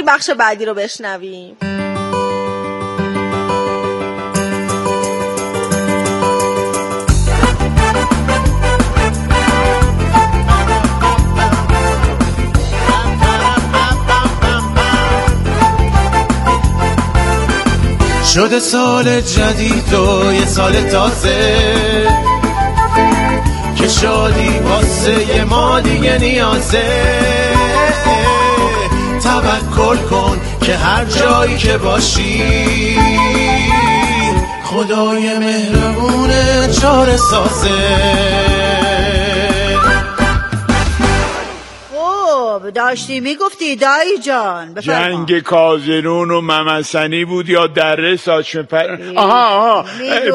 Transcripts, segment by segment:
بریم بخش بعدی رو بشنویم. شده سال جدید و یه سال تازه که شادی واسه ما دیگه نیازه. توکل کن که هر جایی که باشی خدای مهربونه چاره سازه. داشتی میگفتی دایی جان بفرما. جنگ کازرون و ممسنی بود یا دره ساچمپر؟ آها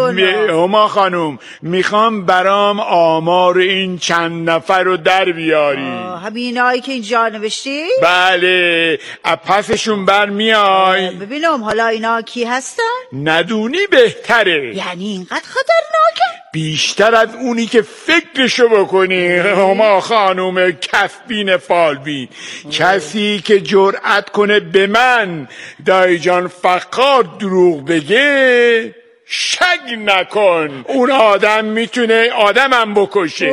هما خانوم میخوام برام آمار این چند نفر رو در بیاری. همینایی که اینجا نوشتی؟ بله پسشون بر میای. ببینم حالا اینا کی هستن؟ ندونی بهتره. یعنی اینقدر خطرناکه؟ بیشتر از اونی که فکرشو بکنی هما خانوم کفبین فالبین. کسی که جرأت کنه به من دایی جان فقار دروغ بگه شک نکن اون آدم میتونه آدمم بکشه.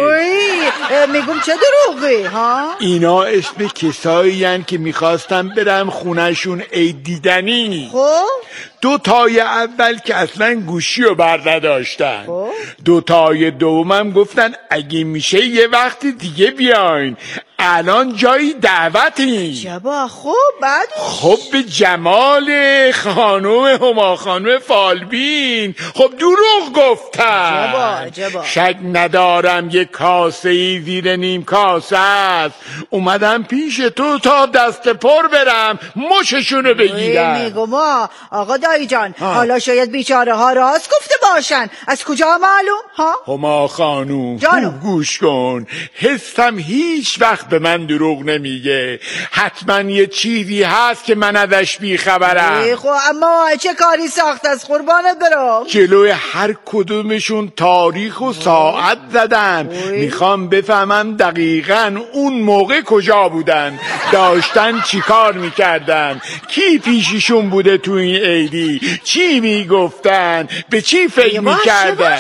میگم چه دروغی ها؟ اینا اسم کسایی هن که میخواستم برم خونهشون عید دیدنی. خب دو تای اول که اصلا گوشی رو بر نداشتن. دو تای دومم گفتن اگه میشه یه وقت دیگه بیاین الان جایی دعوتیم. جبا خب بعد خب به جمال خانوم هما خانوم فالبین خب دروغ گفتن. جبا شک ندارم یه کاسه ای زیر نیم کاسه است. اومدم پیش تو تا دست پر برم مششونو بگیرم. میگم آقا دایی جان حالا شاید بیچاره ها راست گفته باشن. از کجا معلوم ها؟ هما خانوم خوب گوش کن. حسم هیچ وقت به من دروغ نمیگه. حتما یه چیزی هست که من ازش بیخبرم. خب اما چه کاری ساخت از قربانت برم؟ جلوی هر کدومشون تاریخ و ساعت زدم. میخوام بفهمم دقیقاً اون موقع کجا بودن، داشتن چی کار میکردن، کی پیششون بوده تو این عیدی، چی میگفتن، به چی فکر میکردن.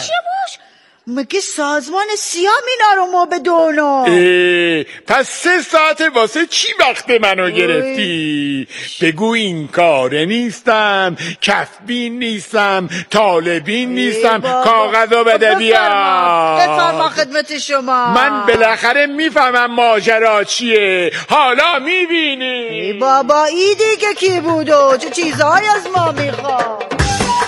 مگه سازمان سیام اینا رو ما بدونم؟ پس 3 ساعت واسه چی وقت منو گرفتی؟ بگو این کاره نیستم، کفبین نیستم، طالبین نیستم، کاغذو بده بیا. بفرما خدمت شما. من بالاخره میفهمم ماجرا چیه. حالا میبینی بابا ای دیگه کی بود و چه چیزهایی از ما میخواد؟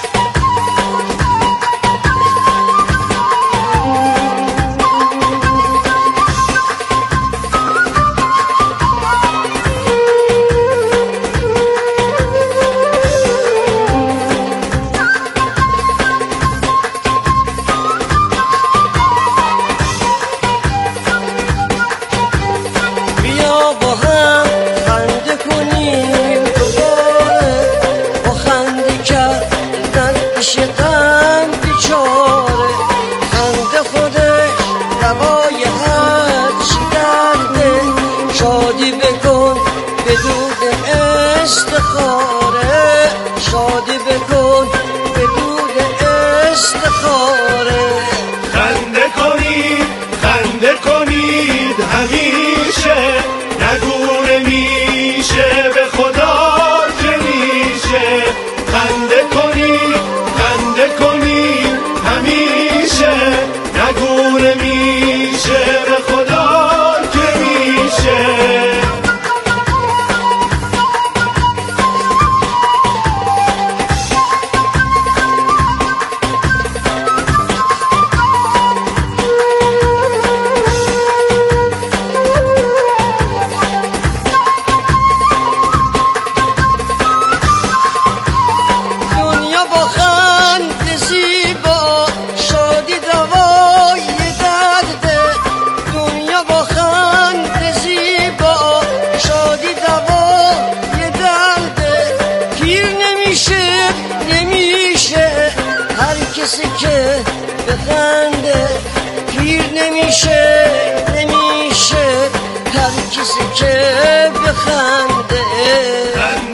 که بخنده پیر نمیشه هر کسی که بخنده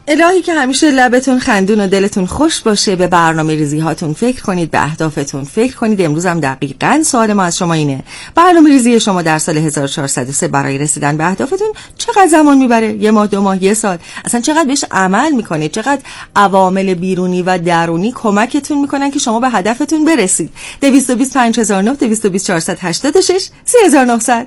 الهی که همیشه لبتون خندون و دلتون خوش باشه. به برنامه ریزی هاتون فکر کنید، به اهدافتون فکر کنید. امروز هم دقیقاً سوال ما از شما اینه: برنامه ریزی شما در سال 1403 برای رسیدن به اهدافتون چقدر زمان میبره؟ 1 ماه، 2 ماه، 1 سال؟ اصلا چقدر بهش عمل میکنید؟ چقدر عوامل بیرونی و درونی کمکتون میکنن که شما به هدفتون برسید؟ 220 5009 220 486 3900.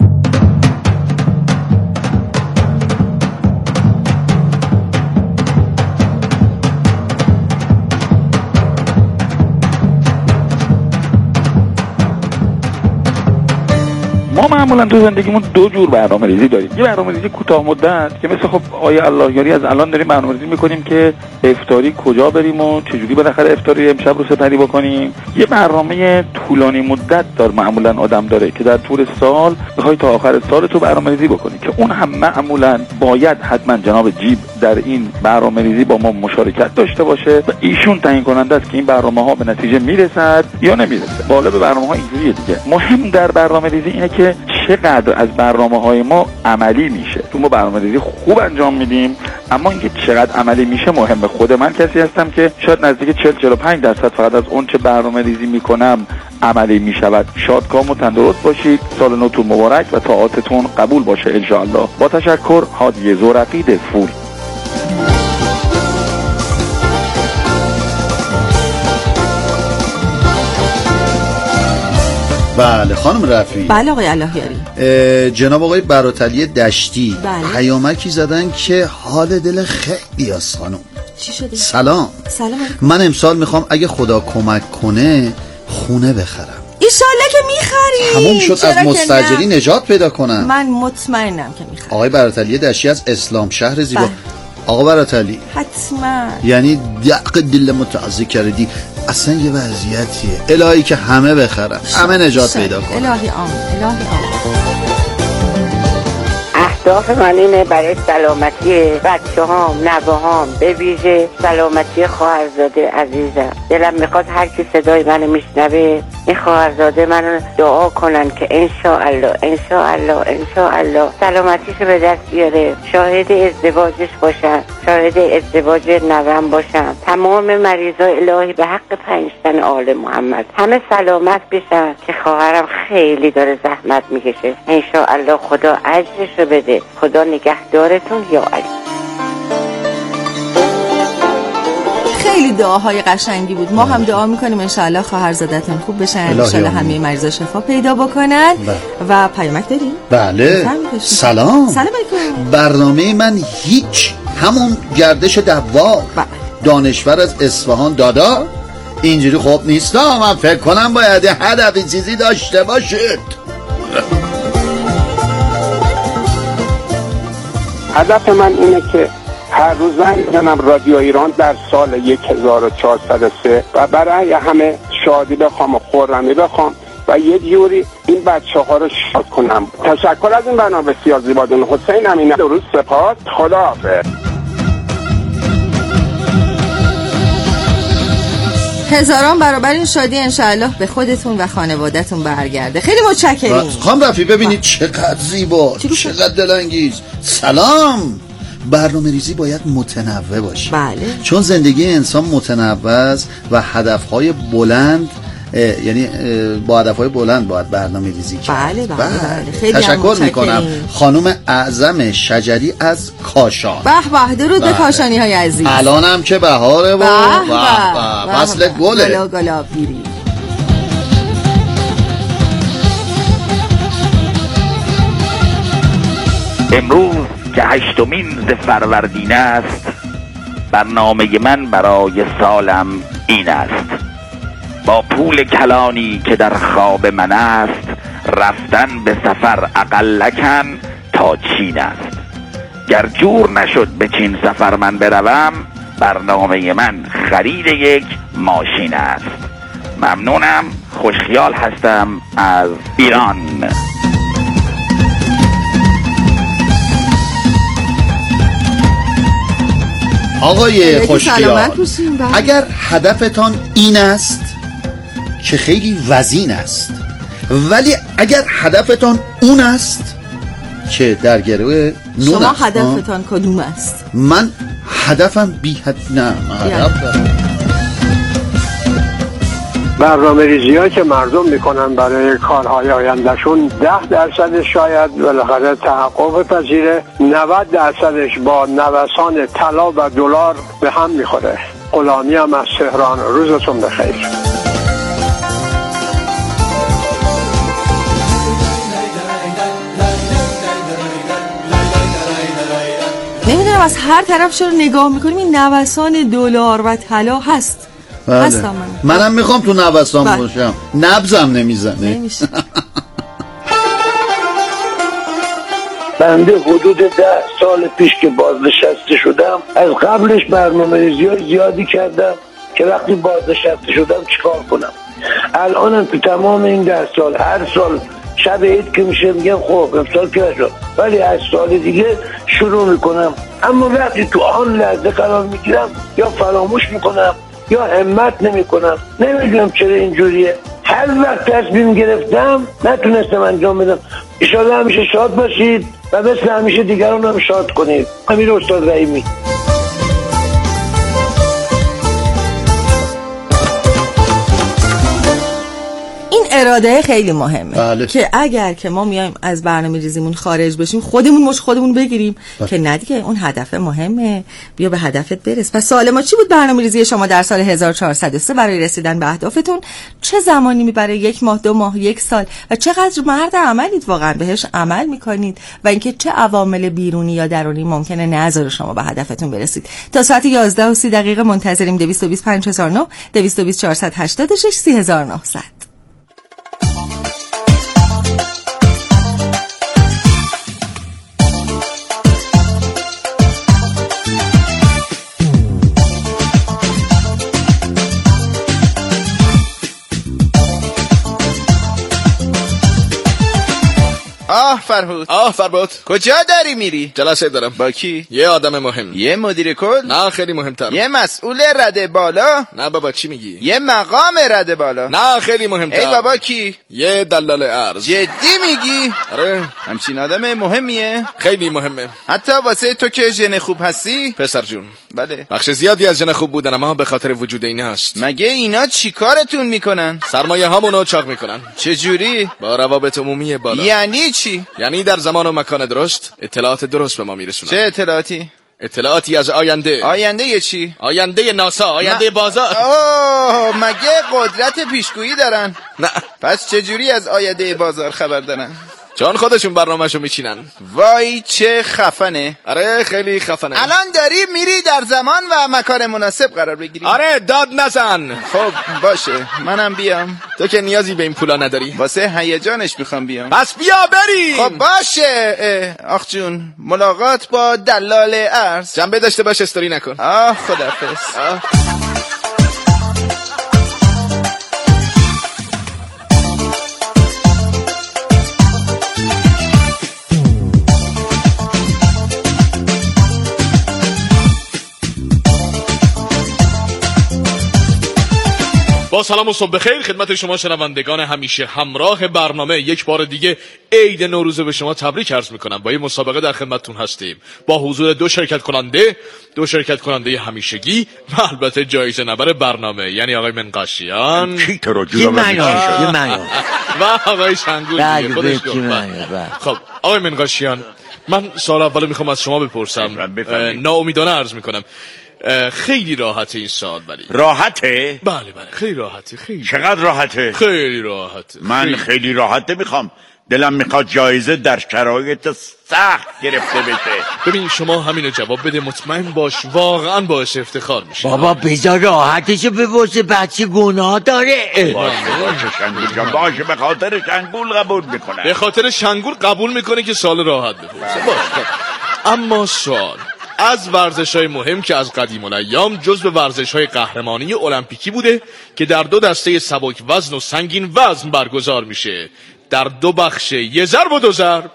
ما معمولا تو زندگیمون 2 جور برنامه‌ریزی داریم. یه برنامه‌ریزی کوتاه مدت که مثل خب آیه الله یاری از الان داریم برنامه‌ریزی می‌کنیم که افطاری کجا بریم و چجوری بالاخره افطاری امشب رو سپری بکنیم. یه برنامه طولانی مدت معمولا آدم داره که در طول سال بخوای تا آخر سال تو برنامه‌ریزی بکنی که اون هم معمولا باید حتما جناب جیب در این برنامه‌ریزی با ما مشارکت داشته باشه و ایشون تعیین کننده است که این برنامه‌ها به نتیجه میرسد یا نمیرسه. بالا به برنامه‌ها اینجوریه دیگه. مهم در برنامه‌ریزی اینه که چقدر از برنامه‌های ما عملی میشه. تو ما برنامه‌ریزی خوب انجام میدیم، اما اینکه چقدر عملی میشه مهمه. خود من کسی هستم که شاید نزدیک 40-45% فقط از اون چه برنامه‌ریزی میکنم عملی میشود. شادکام و تندرست باشید. سال نوتون مبارک و طاعاتتون قبول باشه ان شاء الله. با تشکر، هادی زورقی دفور. بله خانم رفیعی. بله آقای اللهیاری. جناب آقای براتلی دشتی بله. پیامکی زدن که حال دل خیلی از خانم. چی شده؟ سلام علیکم. من امسال میخوام اگه خدا کمک کنه خونه بخرم. ایشالله که میخری. تموم شد از مستاجری نجات پیدا کنم. من مطمئنم که میخری. آقای براتلی دشتی از اسلام شهر زیبا. آقا براتلی حتما. یعنی دق دل متعزی کردی. اصلا یه وضعیتیه الهی که همه بخرن، همه نجات پیدا کنن. الهی آمین، الهی آمین. اهداف من اینه برای سلامتی بچه هام، نوه هام، به ویژه سلامتی خواهرزاده عزیزم. دلم میخواد هر کی صدای منو میشنوه این خواهرزاده منو دعا کنن که انشاءالله انشاءالله انشاءالله سلامتیشو به دست بیاره، شاهد ازدواجش باشم، شاهد ازدواج نوام باشم. تمام مریضای الهی به حق 5 تن آل محمد همه سلامت بشن که خواهرم خیلی داره زحمت میکشه. انشاءالله خدا اجرشو بده. خدا نگهدارتون یا علی. خیلی دعاهای قشنگی بود. ما هم دعا میکنیم انشاءالله خواهرزادتون خوب بشن، انشاءالله همه مریضا شفا پیدا بکنن. و پیامک داریم؟ بله. سلام علیکم. برنامه من هیچ، همون گردش دوار. دانشور از اصفهان دادا اینجوری خوب نیست. من فکر کنم باید هدفی چیزی داشته باشید. هدف من اینه که هر روز زنگ بزنم رادیو ایران در سال 1403 و برای همه شادی بخوام و خرمی بخوام و یه جوری این بچه ها رو شاد کنم. تشکر از این برنامه بسیار زیباتون. حسین امینه. درود سپاس. خداحافظ. هزاران برابر این شادی انشاءالله به خودتون و خانواده‌تون برگرده. خیلی متشکریم. خانم رفیعی ببینید چقدر زیبا، چقدر دلانگیز. سلام. برنامه ریزی باید متنوع باشه. بله. چون زندگی انسان متنوع است و هدفهای بلند، یعنی با هدفهای بلند باید برنامه ریزی کرد. بله. خیلی تشکر میکنم خانم اعظم شجری از کاشان. به درود به کاشانی های عزیز. الانم که بهاره و فصل گله. گلا بیری. امروز که 8مین ز فروردین است، برنامه من برای سالم این است: با پول کلانی که در خواب من است، رفتن به سفر اقلکن تا چین است. گر جور نشد به چین سفر من بروم، برنامه من خرید یک ماشین است. ممنونم. خوشخیال هستم از ایران. آقای خوشخیال، اگر هدفتان این است که خیلی وزین است، ولی اگر هدفتان اون است که در گروه نون شما هدفتان کدوم است؟ من هدفم هدف دارم. برنامه ریزی ها که مردم میکنن برای کارهای آیندهشون 10% شاید بالاخره تحقق پذیره، 90% با نوسان طلا و دلار به هم میخوره. غلامی هم از تهران، روزتون بخیر. نمیدونم از هر طرف چرا نگاه میکنیم این نوسان دلار و طلا هست. بله. منم میخوام تو نوسان باشم، نبضم نمیزنه. بنده حدود 10 سال پیش که بازنشسته شدم از قبلش برنامه‌ریزی‌های زیادی کردم که وقتی بازنشسته شدم چیکار کنم. الانم تو تمام این 10 سال هر سال شب عید که میشه میگم خب امسال که شد، ولی از سال دیگه شروع میکنم. اما وقتی تو آن لحظه قرار میگیرم یا فراموش میکنم یا همت نمیکنم. نمیدونم چرا اینجوریه. هر وقت تصمیم گرفتم نتونستم انجام بدم. ان شاءالله همیشه شاد باشید و مثل همیشه دیگران هم شاد کنید. امیر استاد رحیمی. اراده خیلی مهمه که اگر که ما میایم از برنامه ریزیمون خارج بشیم خودمون بگیریم که نه دیگه اون هدف مهمه، بیا به هدفت برس. پس سوال ما چی بود؟ برنامه ریزی شما در سال 1403 برای رسیدن به اهدافتون چه زمانی میبره؟ 1 ماه، 2 ماه، 1 سال؟ و چقدر مرد عملید واقعا بهش عمل میکنید و اینکه چه عوامل بیرونی یا درونی ممکنه نذاره شما به هدفتون برسید؟ تا ساعت 11:30 منتظریم. 220 5009 220 486 3900. فرهود کجا داری میری؟ جلسه دارم. با کی؟ یه آدم مهم. یه مدیر کل؟ نه خیلی مهمتر. یه مسئول رده بالا؟ نه بابا چی میگی؟ یه مقام رده بالا؟ نه خیلی مهمتر. ای بابا کی؟ یه دلال ارز. جدی میگی؟ آره. همچین آدم مهمیه؟ خیلی مهمه. حتی واسه تو که ژن خوب هستی؟ پسر جون بله. بخش زیادی از ژن خوب بودن اما به خاطر وجود این هست. مگه اینا چیکارتون میکنن؟ سرمایه هامونو چاق میکنن. چه جوری؟ با روابط عمومی بالا. یعنی چی؟ یعنی در زمان و مکان درست اطلاعات درست به ما میرسونن. چه اطلاعاتی؟ اطلاعاتی از آینده. آینده چی؟ آینده ناسا، آینده بازار. اوه مگه قدرت پیشگویی دارن؟ نه. پس چه جوری از آینده بازار خبر دارن؟ چون خودشون برنامه‌شو میچینن. وای چه خفنه. آره خیلی خفنه. الان داری میری در زمان و مکان مناسب قرار بگیری. آره داد نزن. خب باشه منم بیام. تو که نیازی به این پولا نداری. واسه هیجانش میخوام بیام. پس بیا بریم. خب باشه. آخ جون ملاقات با دلال ارز. جنبه داشته باش استوری نکن. خداحافظ. با سلام و صبح بخیر خدمت شما شنوندگان همیشه همراه برنامه. یک بار دیگه عید نوروز به شما تبریک عرض میکنم. با این مسابقه در خدمتتون هستیم با حضور دو شرکت کننده همیشگی و البته جایزه نبر برنامه، یعنی آقای منقاشیان و آقای شنگول. خب آقای منقاشیان، من سوال اول میخوام از شما بپرسم، ناامیدانه عرض میکنم. خیلی راحته این سال. ولی راحته؟ بله خیلی راحته. خیلی چقدر راحته؟ خیلی راحته. من خیلی راحته میخوام. دلم میخواد جایزه در شرایط سخت گرفته بشه. ببین شما همینو جواب بده، مطمئن باش واقعا باعث افتخار میشه. بابا بذار راحتشو بپرسه، بچه گناه داره. باشه شنگول جان، باشه به خاطر شنگول قبول میکنه. به خاطر شنگول قبول میکنه که سال راحت بپرسه. باشه. اما سوال از ورزش‌های مهم که از قدیم الایام جزو ورزش‌های قهرمانی المپیکی بوده که در 2 دسته سبک وزن و سنگین وزن برگزار میشه، در 2 بخش، 1 ضرب و 2 ضرب.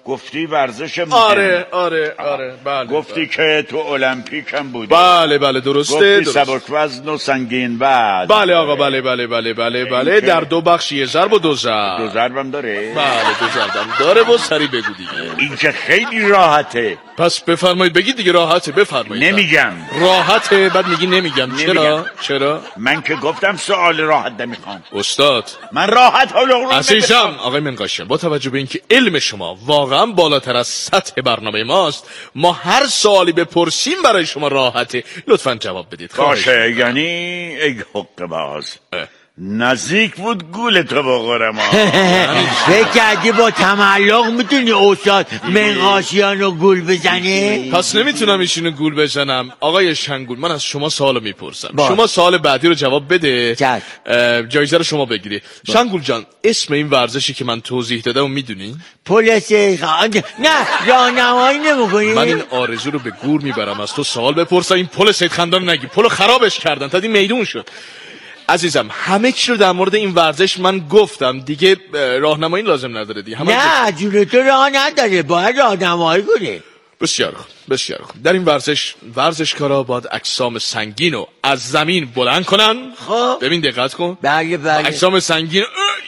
گفتی ورزش مهم. آره بله. گفتی که تو المپیک هم بودی. بله درسته. گفتی سبک وزن و سنگین وزن. بله آقا بله. در 2 بخش 1 ضرب و 2 ضرب. 2 ضربم داره؟ بله 2 ضربم داره و سری بگو دیگه. این که خیلی راحته. پس بفرمایید بگید دیگه. راحته بفرمایید. نمیگم. راحته بعد میگی نمیگم. چرا؟ من که گفتم سوال راحت نمیخوام. استاد من راحت حلقلو عزیزم آقای منقاشیان، با توجه به اینکه علم شما واقعا بالاتر از سطح برنامه ماست، ما هر سوالی بپرسیم برای شما راحته. لطفاً جواب بدید. باشه، یعنی ای حق باز نزدیک بود گولتو بخورم. فکر کردی با تملق میتونی استاد منقاشیان رو گول بزنی؟ پس نمیتونم ایشونو گول بزنم. آقای شنگول، من از شما سوالو میپرسم، شما سوال بعدی رو جواب بده، جایزه رو شما بگیری. شنگول جان، اسم این ورزشی که من توضیح دادم میدونی؟ پل سیدخندان. نه راهنمایی نمیکنی؟ من این آرزو رو به گور میبرم از تو سوال بپرسم. این پل سیدخندان نگی، پلو خرابش کردن تا این میدون شد. عزیزم همه چی رو در مورد این ورزش من گفتم دیگه، راهنمایی لازم نداره دیگه. نه جون تو راه نداره، باید راهنمایی کنی. بسیار خوب. در این ورزشکارا باید اجسام سنگین رو از زمین بلند کنن. خب ببین دقت کن. بله اجسام سنگین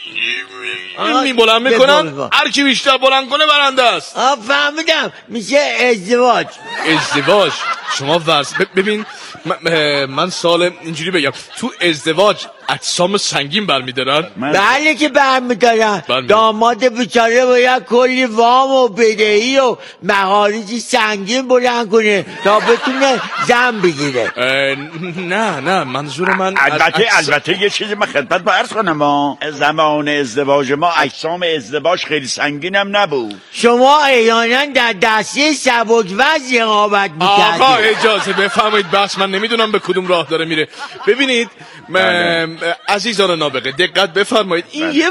این بلند میکنن، هر کی بیشتر بلند کنه برنده است. فهمیدم، میشه ازدواج. شما ببین من سال اینجوری بگم، تو ازدواج اجسام سنگین برمیدارن؟ بله که برمیدارن. داماد بیچاره باید کلی وام و بدهی و مخارج سنگین بلند کنه تا بتونه زن بگیره. نه منظور من البته یه چیزی من خدمت با عرض کنم، زمان ازدواج ما اجسام ازدواج خیلی سنگین هم نبود. شما احیانا در دسته سبک وزن اقامت میکردید. آقا اجازه بفرمایید، بس من نمیدونم به کدوم راه داره میره. ببینید عزیزان نابغه دقت بفرمایید، این یه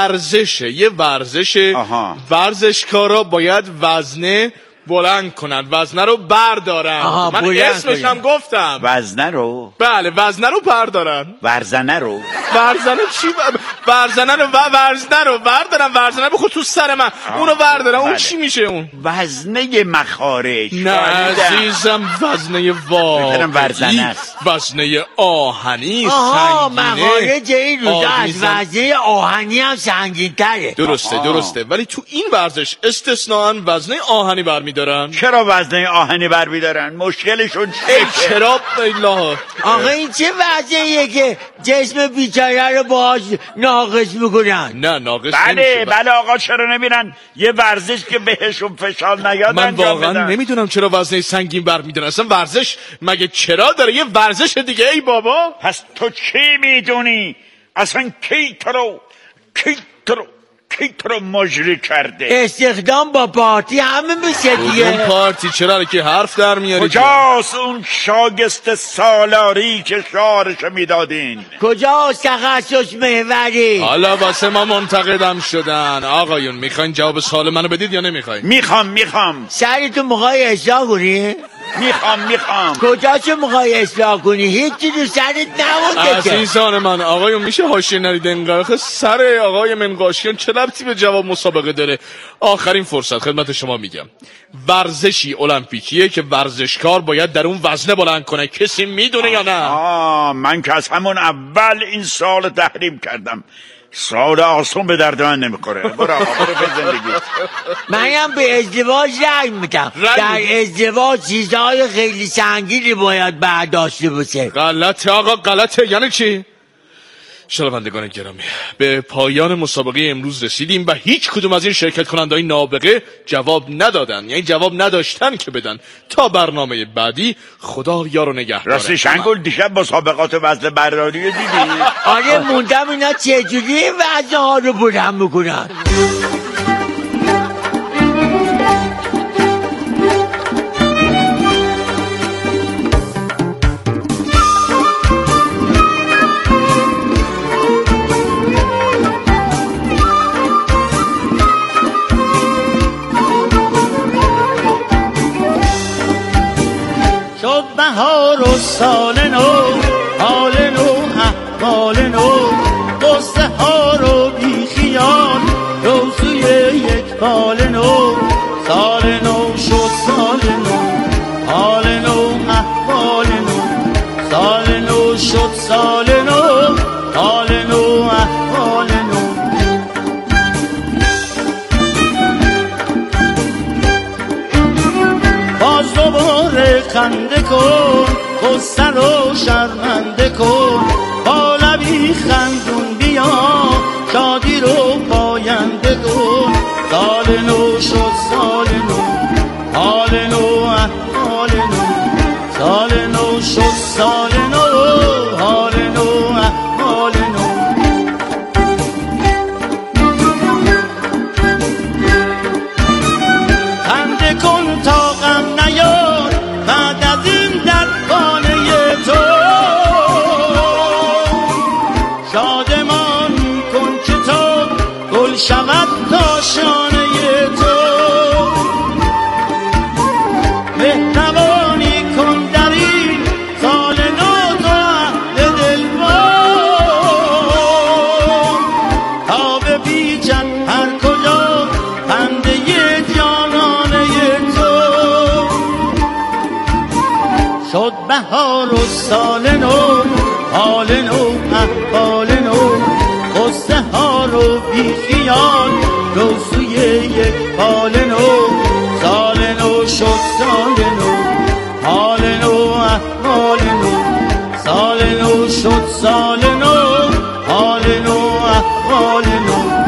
ورزشه. ورزشکارا باید وزنه بلند کنن، وزنه رو بردارن. من اسمش هم گفتم. وزنه رو؟ بله وزنه رو بردارن. ورزنه رو چی؟ ورزنه رو بردارن. ورزنه بخور تو سر من. اونو بردارن. اون چی میشه؟ اون وزنه مخارج. نه عزیزم، وزنه واقعی. وزنه آهنی سنگینه. مخارج این روزا از وزنه آهنی هم سنگین تره. درسته ولی تو این ورزش استثناءً وزنه آهنی برمیدارن. چرا وزنه آهنی برمیدارن؟ مشکلشون چرا؟ الله آقا این چه وزنیه که جسم بیچاره رو باهاش ناقص میکنن؟ نه ناقص نمیشه. بله آقا، چرا نمیرن یه ورزش که بهشون فشار نیاد؟ من واقعا نمیدونم چرا وزنه سنگین برمیدارن. اصلا ورزش مگه چرا داره؟ یه ورزش دیگه. ای بابا، پس تو چی میدونی؟ اصلا کی تو رو مجری کرده؟ استخدام با پارتی همه میشه دیگه. اون پارتی چرا که حرف در میاری؟ کجاست اون شاگست سالاری که شعارش میدادین؟ کجاست تخصص محوری؟ حالا واسه ما منتقدم شدن. آقایون میخواین جواب سوال منو بدید یا نمیخواین؟ میخوام. سرتو میخوای اصلاح کنی؟ میخوام. کجاشو میخوای اصلاح کنی؟ هیچی رو سرت نمونده که. عزیزان من، آقایون میشه حاشیه نرید انقدر. سر آقای منقاشیان چه ربطی به جواب مسابقه داره؟ آخرین فرصت خدمت شما میگم، ورزشی المپیکیه که ورزشکار باید در اون وزنه بلند کنه. کسی میدونه یا نه؟ من که از همون اول این سال تحریم کردم. سال آسون به درد من نمیخوره. برو به زندگی. منم به ازدواج رأی میدم. در ازدواج چیزهای خیلی سنگینی باید برداشته باشه. غلطه آقا، غلطه. یعنی چی؟ شنوندگان گرامی، به پایان مسابقه امروز رسیدیم و هیچ کدوم از این شرکت کننده‌های نابغه جواب ندادن، یعنی جواب نداشتن که بدن. تا برنامه بعدی، خدا یار و نگهدار. راستی شنگول، دیشب مسابقات وزن برداری دیدی؟ آره موندم اینا چجوری وزن ها رو بلند میکنن. بهار و سال نو، حال نو، احوال نو، قصه ها رو بی خیال، روزوی یک بال نو. قصه رو شرمنده کن، با لبی خندون بیا شادی رو پاینده کن. سال نو شد سال نو، حال نو احوال نو، سال نو شد سال نو، حال نو احوال نو. خنده کن تا غم نیاد بعد از این در خانه تو، شادمان کن که تو گل شود تا شانه تو، مهربانی کن در این سال نو تو اهل دلوار، تا بپیچد هر کجا خنده جانانه تو. شد بهار و سال نو، حال نو احوال نو، قصه ها رو بی خیال رو سوی یک حال نو. سال نو شد سال نو، حال نو احوال نو، سال نو شد سال نو، حال نو احوال نو.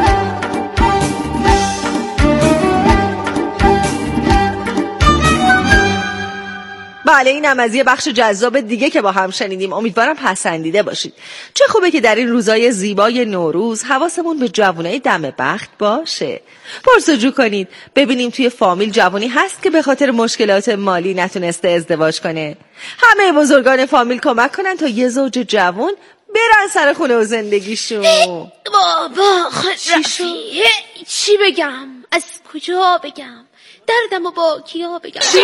بله اینم از یه بخش جذاب دیگه که با هم شنیدیم. امیدوارم پسندیده باشید. چه خوبه که در این روزای زیبای نوروز حواسمون به جوانای دم بخت باشه. پرسجو کنید ببینیم توی فامیل جوانی هست که به خاطر مشکلات مالی نتونسته ازدواج کنه. همه بزرگان فامیل کمک کنن تا یه زوج جوان برن سر خونه و زندگیشون. بابا خود رفیه چی بگم؟ از کجا بگم؟ دردمو با کیا بگم؟ چی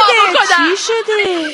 شده؟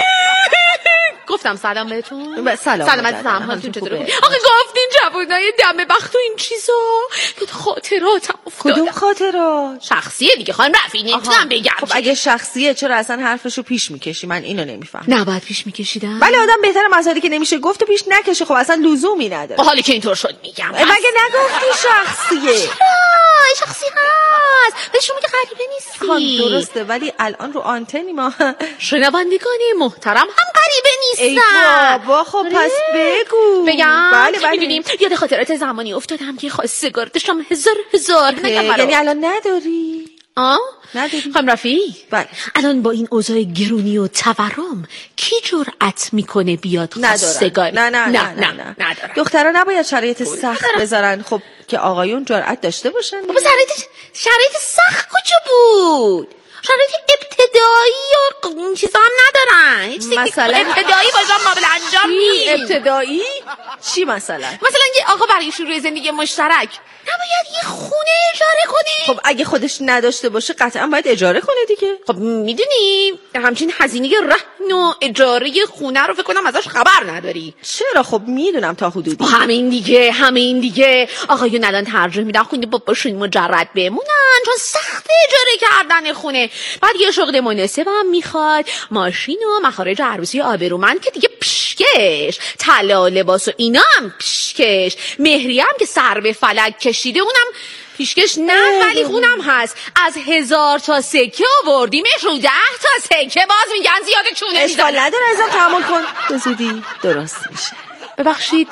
گفتم سلام بهتون. سلام عزیزم، حالتون چطوره؟ آخه گفتین جوونای دم بخت و این چیزا یاد خاطراتم افتادم. کدوم خاطرات؟ شخصیه دیگه خانم رفیع، نمیتونم بگم. خب اگه شخصیه چرا اصلا حرفشو پیش میکشی؟ من اینو نمیفهمم. نباید پیش میکشیدم. ولی آدم بهتره مسائلی که نمیشه گفت و پیش نکشه. خب اصلا لزومی نداره. حالی که اینطور شد میگم. مگه نگفتی شخصیه؟ شخصی هست ولی شما که غریبه نیستی. درسته ولی الان رو آنتنی ما. شنوندگان محترم هم غریبه نیستن. ای بابا خب پس بگو. بگم؟ بله. میدونیم یاد خاطرات زمانی افتادم که خواستگار داشتم هزار یعنی الان نداری؟ نداری. خانم رفیع بله. الان با این اوضاع گرونی و تورم کی جرأت میکنه بیاد خواستگار؟ نه ندارم. دخترها نباید شرایط سخت بذارن. خب که آقایون جرأت داشته باشن. بابا شرایط سخت کجا بود؟ شرایط ابتدایی و چیزا هم ندارن. مثلا ابتدایی بازم قابل انجام نیست. ابتدایی چی مثلا یه آقا برای شروع زندگی مشترک نباید یه خونه اجاره کنه؟ خب اگه خودش نداشته باشه قطعا باید اجاره کنه دیگه. خب میدونی همچین هزینه رهن و اجاره خونه رو فکر کنم ازش خبر نداری. چرا؟ خب میدونم تا حدودی. همین دیگه آقایون الان ترجیح میدن خونه باباشون مجرد بمونن چون سخت اجاره کردن خونه. بعد یه شغل مناسب هم میخواد، ماشین و مخارج عروسی آبرومند که دیگه پیشکش، طلا لباس و اینا هم پیشکش، مهریه هم که سر به فلک کشیده اونم پیشکش نه ولی اونم هست. از 1000 تا سکه آوردیمش رو 10 تا سکه باز میگن زیاده چونه میدن. اشکال نداره ازم تحمل کن به زودی درست میشه. ببخشید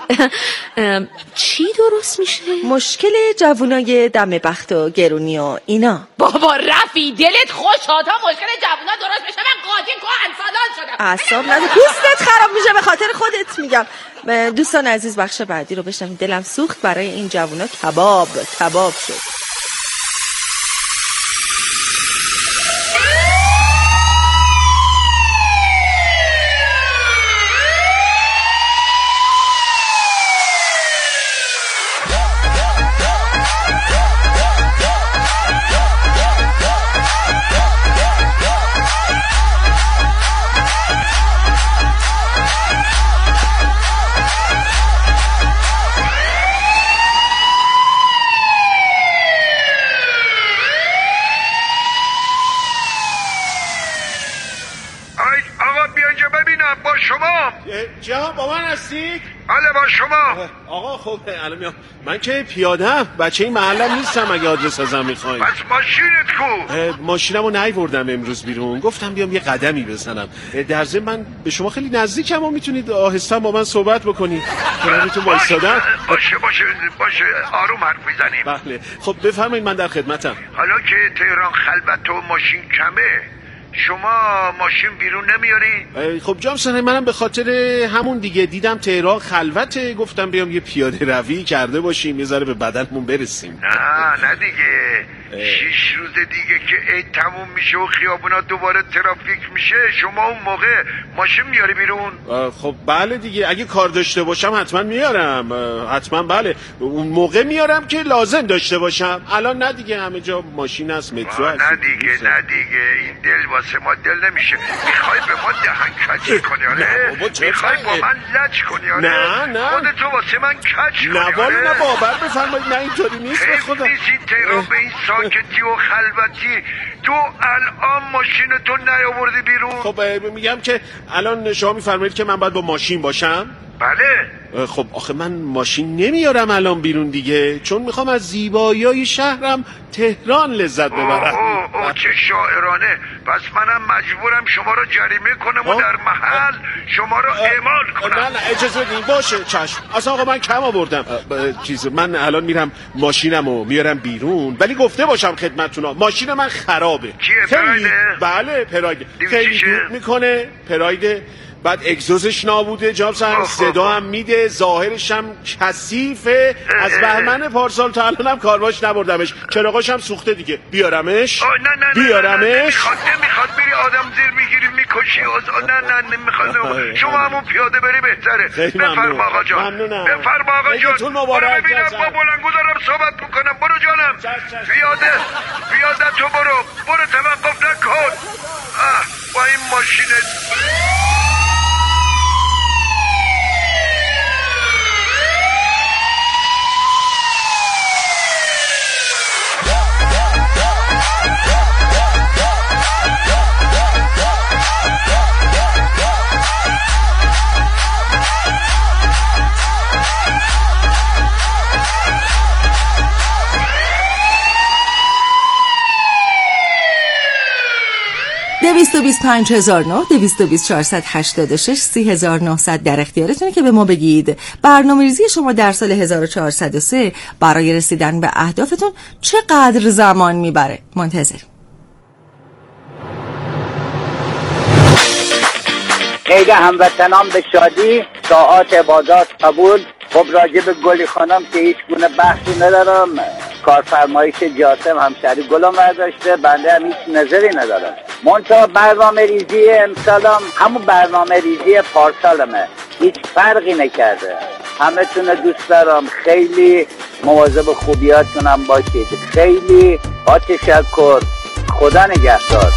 چی درست میشه؟ مشکل جوونای دم بخت و گرونی و اینا. بابا رفی دلت خوش تا مشکل جوونا درست میشه. من قاطی کهنسالان شدم. اعصاب نده پوستت خراب میشه به خاطر خودت میگم. دوستان عزیز بخش بعدی رو بشنوید. دلم سوخت برای این جوونا کباب شد. جهان با من هستید؟ بله با شما. آقا خب الان میام. من که پیاده‌ام، بچه این محلم نیستم اگه آدرس ازم میخواین. بس ماشینت کو؟ ماشینمو نیوردم امروز بیرون، گفتم بیام یه قدمی بزنم. در ضمن من به شما خیلی نزدیکم و میتونید آهسته با من صحبت بکنید. کنارتون وایسادم. باشه آروم حرف میزنیم. بله خب بفرمایید من در خدمتم. حالا که تهران خلوت و ماشین کمه، شما ماشین بیرون نمیاری؟ خب جامسون منم به خاطر همون دیگه دیدم تهران خلوته، گفتم بیام یه پیاده روی کرده باشیم یه ذره به بدنمون برسیم. نه دیگه 6 روز دیگه که عید تموم میشه و خیابونا دوباره ترافیک میشه، شما اون موقع ماشین میاری بیرون؟ خب بله دیگه، اگه کار داشته باشم حتما میارم، حتما بله اون موقع میارم که لازم داشته باشم. الان نه دیگه، همه جا ماشین هست، مترو هست. نه دیگه این دل واسه ما دل نمیشه. میخوای به ما دهن کج کنی آره؟ میخوای با من لج کنی آره؟ نه خودتو واسه من کج کنی آره؟ نه والا نه باور بفرمایید، نه اینطوری نیست به خدا. نیستی تهران به این ساکتی و خلوتی، تو الان ماشینتو نیاوردی بیرون؟ خب میگم که الان شما میفرمایید که من باید با ماشین باشم؟ بله. خب آخه من ماشین نمیارم الان بیرون دیگه، چون میخوام از زیبایی‌های شهرم تهران لذت ببرم. اوه چه شاعرانه. پس منم مجبورم شما رو جریمه کنم و در محل شما رو اعمال کنم. نه اجازه بدین. باشه چشم. اصلا آقا من کم آوردم من الان میرم ماشینمو میارم بیرون، ولی گفته باشم خدمتتون ماشین من خرابه. کیه پراید؟ بله پراید. خیلی دود میکنه پراید، بعد اگزوزش نابوده جامسن، صدا هم میده، ظاهرش هم کثیفه. از بهمن پارسال تا الانم کارواش نبردمش، چراغاش هم سوخته دیگه. بیارمش؟ نه نمیخواد بری آدم زیر میگیری میکشی. نه نمیخواد. شما همون پیاده بری بهتره. بفرما آقا جان. بفرما آقا جان. برو ببینم با بلنگو دارم صحبت میکنم. برو جانم. پیاده تو برو توقف نکن. با این ماشینت. دویست 486 3900 در اختیارتونه که به ما بگید برنامه‌ریزی شما در سال 1403 برای رسیدن به اهدافتون چقدر زمان میبره. منتظر. قید هموطنان به شادی، ساعات عبادات قبول. خب راجب گلی خانم که هیچ گونه بحثی ندارم، کارفرمایش جاسم همشهری گلم برداشته، بنده هم هیچ نظری ندارم. منتها برنامه ریزی امسالم همون برنامه ریزی پارسالمه، هیچ فرقی نکرده. همه تونه دوست دارم، خیلی مواظب خوبیاتونم باشید. خیلی با تشکر، خدا نگهدار.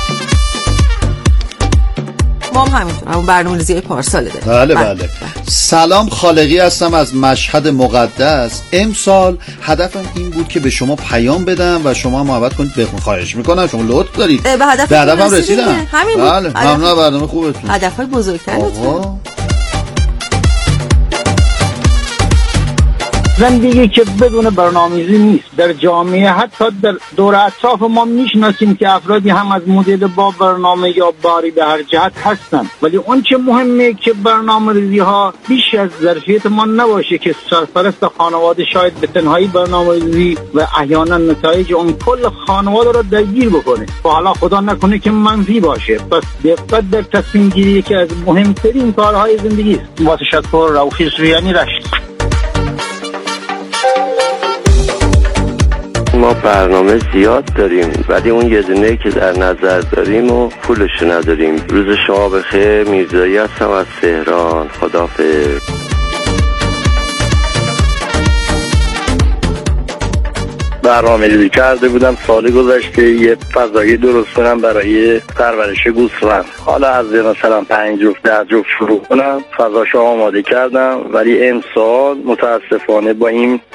ما هم همینطور همون برنامه‌ریزی پارسال داریم. بله. سلام خالقی هستم از مشهد مقدس. امسال هدفم این بود که به شما پیام بدم و شما محبت کنید. بخون خواهش میکنم، شما لطف دارید. به هدفم رسیدم. همین بود. بله ممنون. برنامه خوبتون. هدفهای بزرگتر لطفا. زندگی که بدون برنامه‌ریزی نیست. در جامعه حتی در دور اطراف ما میشناسیم که افرادی هم از مدل با برنامه یا باری به هر جهت هستند، ولی اون چه مهمه که برنامه‌ریزی ها بیش از ظرفیت ما نباشه که سرپرست خانواده شاید به تنهایی برنامه‌ریزی و احیانا نتایج اون کل خانواده رو درگیر بکنه و حالا خدا نکنه که منفی باشه. پس دقت در تصمیم گیری که از مهمترین کارهای زندگی است. با تشکر، رؤوف سوریانی رشت. ما برنامه زیاد داریم ولی اون یه دونه که در نظر داریم و پولش نداریم. روز شما بخیر. میرزایی هستم از تهران. خداحافظ. برنامه‌ریزی کرده بودم سال گذشته یه فضایی درست کنم برای پرورش گوسفند. حالا از مثلا 5 جفت 10 جفت شروع کنم، فضاشو آماده کردم، ولی امسال متاسفانه با این